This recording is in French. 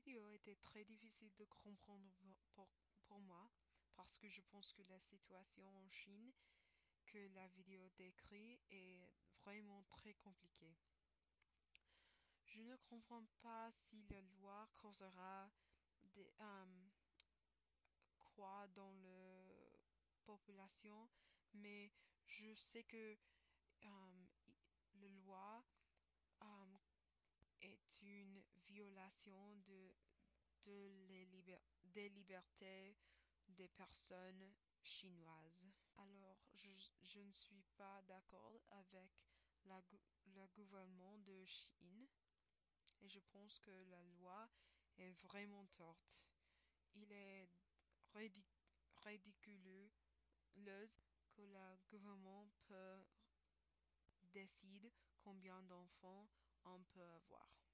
vidéo était très difficile de comprendre pour moi parce que je pense que la situation en Chine que la vidéo décrit est vraiment très compliquée. Je ne comprends pas si la loi causera des, quoi dans la population, mais je sais que la loi euh, est une violation des libertés des personnes chinoises. Alors, je ne suis pas d'accord avec le gouvernement de Chine et je pense que la loi est vraiment torte. Il est ridicule que le gouvernement peut décider combien d'enfants on peut avoir.